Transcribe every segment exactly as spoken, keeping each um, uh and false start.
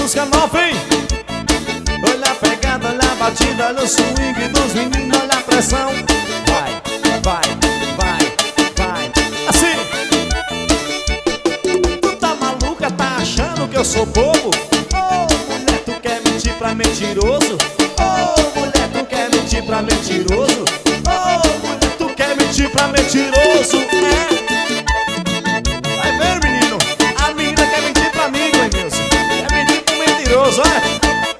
música nova, hein? Olha a pegada, olha a batida, olha o swing dos meninos, olha a pressão. Vai, vai, vai, vai. Assim. Tu tá maluca, tá achando que eu sou bobo? Oh, mulher, tu quer mentir pra mentiroso? Oh, mulher, tu quer mentir pra mentiroso? Oh, mulher, tu quer mentir pra mentiroso? É. Vai ver, menino. A menina quer mentir pra mim, Glenilson. Quer mentir pro mentiroso, olha.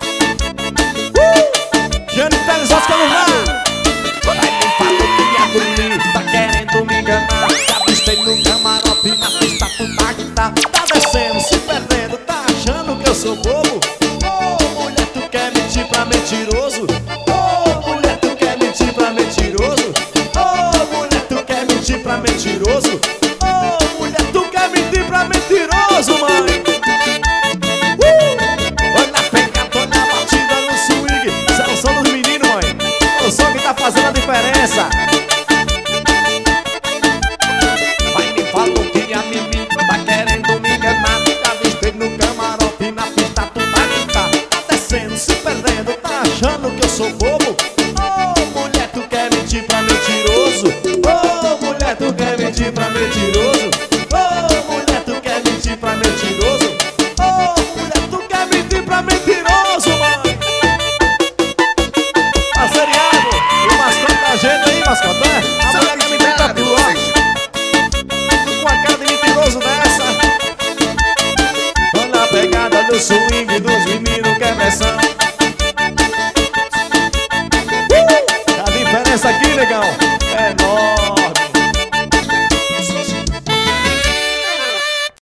Jane Teles, Oscar no mar. Vai me falar que é bonito, tá querendo me enganar. Já avistei no camarote, na pista tu tá que tá. Tá descendo, se perdendo, tá achando que eu sou bobo? Oh, mulher, tu quer mentir pra mentiroso? Oh, mulher, tu quer mentir pra mentiroso? Oh, mulher, tu quer mentir pra mentiroso? Oh, mulher, tu quer mentir pra mentiroso, mãe? Fazendo a diferença. Vai me falou que a Mimi tá querendo me enganar. Já avistei no camarote, na pista tu tá que tá. Tá descendo, se perdendo, tá achando que eu sou bobo? Oh, mulher, tu quer mentir pra mentiroso? Oh, mulher, tu quer mentir pra mentiroso?